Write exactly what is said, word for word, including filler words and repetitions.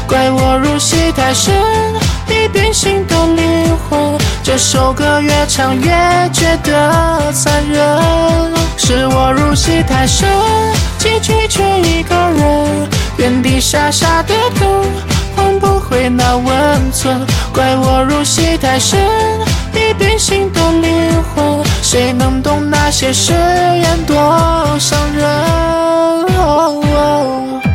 怪我入戏太深，你变心的灵魂。这首歌越唱越觉得残忍，是我入戏太深，结局却一个人，原地傻傻的等，换不回那温存。怪我入戏太深，你变心的灵魂，谁能懂那些誓言多伤人？哦哦